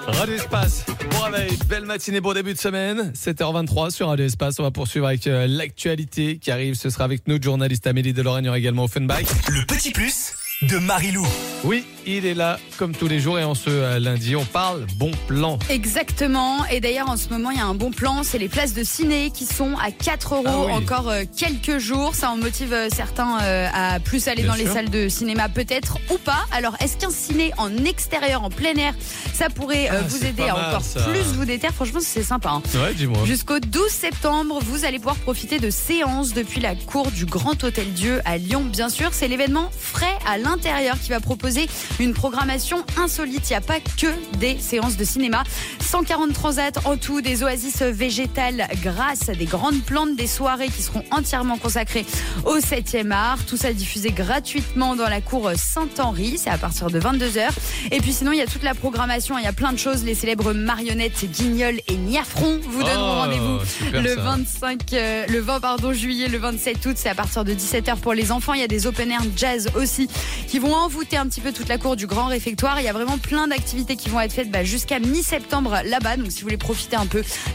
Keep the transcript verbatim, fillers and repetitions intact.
Radio Espace, bon réveil, belle matinée, bon début de semaine, sept heures vingt-trois sur Radio Espace. On va poursuivre avec euh, l'actualité qui arrive. Ce sera avec notre journaliste Amélie Delorraine, il y aura également Offenbach. Le petit plus de Marilou. Oui, il est là comme tous les jours et en ce euh, lundi, on parle bon plan. Exactement. Et d'ailleurs, en ce moment, il y a un bon plan. C'est les places de ciné qui sont à quatre euros Ah oui. encore euh, quelques jours. Ça en motive euh, certains euh, à plus aller Bien dans sûr. les salles de cinéma, peut-être ou pas. Alors, est-ce qu'un ciné en extérieur, en plein air, ça pourrait euh, Ah, vous c'est aider pas à mal, encore ça. plus vous déterre? Franchement, c'est sympa. Hein. Ouais, dis-moi. Jusqu'au douze septembre, vous allez pouvoir profiter de séances depuis la cour du Grand Hôtel Dieu à Lyon. Bien sûr, c'est l'événement Frais à l'intérieur qui va proposer une programmation insolite. Il n'y a pas que des séances de cinéma. cent quarante transats en tout, des oasis végétales grâce à des grandes plantes, des soirées qui seront entièrement consacrées au septième art. Tout ça diffusé gratuitement dans la cour Saint-Henri. C'est à partir de vingt-deux heures. Et puis sinon, il y a toute la programmation. Il y a plein de choses. Les célèbres marionnettes Guignol et Niafron vous donneront Oh, rendez-vous super, le ça. vingt-cinq, euh, le vingt pardon, juillet, le vingt-sept août. C'est à partir de dix-sept heures pour les enfants. Il y a des open air jazz aussi qui vont envoûter un petit peu toute la cour du Grand Réfectoire. Il y a vraiment plein d'activités qui vont être faites bah, jusqu'à mi-septembre là-bas. Donc si vous voulez profiter un peu